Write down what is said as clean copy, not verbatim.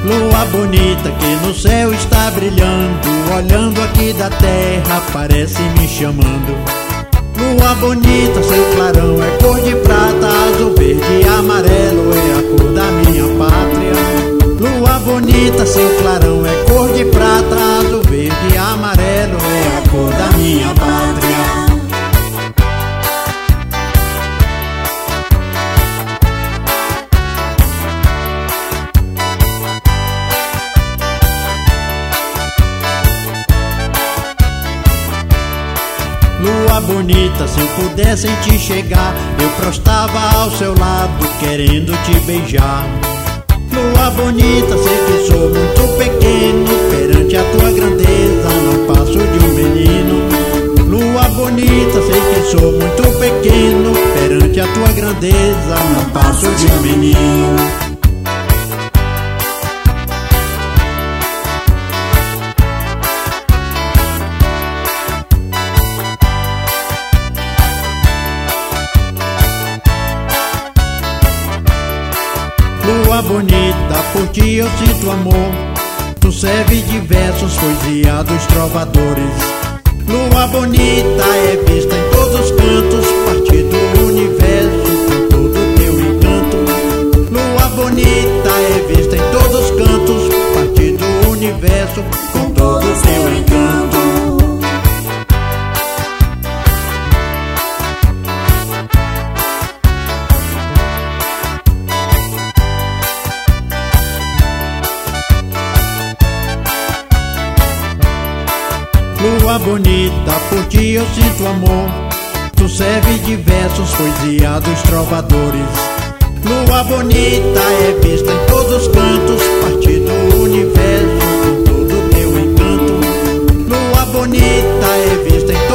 Lua bonita que no céu está brilhando, olhando aqui da terra parece me chamando. Lua bonita, seu clarão é cor de prata, azul, verde e amarelo é a cor da minha pátria. Lua bonita, seu clarão é cor de prata, azul, verde e amarelo é a cor da minha pátria. Lua bonita, se eu pudesse em te chegar, eu prostava ao seu lado, querendo te beijar. Lua bonita, sei que sou muito pequeno, perante a tua grandeza não passo de um menino. Lua bonita, sei que sou muito pequeno, perante a tua grandeza não passo de um menino. Lua bonita, por ti eu sinto amor. Tu serve de versos, poesia dos trovadores. Lua bonita é vista em todos os cantos, parte do universo com todo teu encanto. Lua bonita é vista em todos os cantos, parte do universo com todo teu encanto. Lua bonita, por ti eu sinto amor. Tu serve de versos, poesia dos trovadores. Lua bonita é vista em todos os cantos, parte do universo com todo teu encanto. Lua bonita é vista em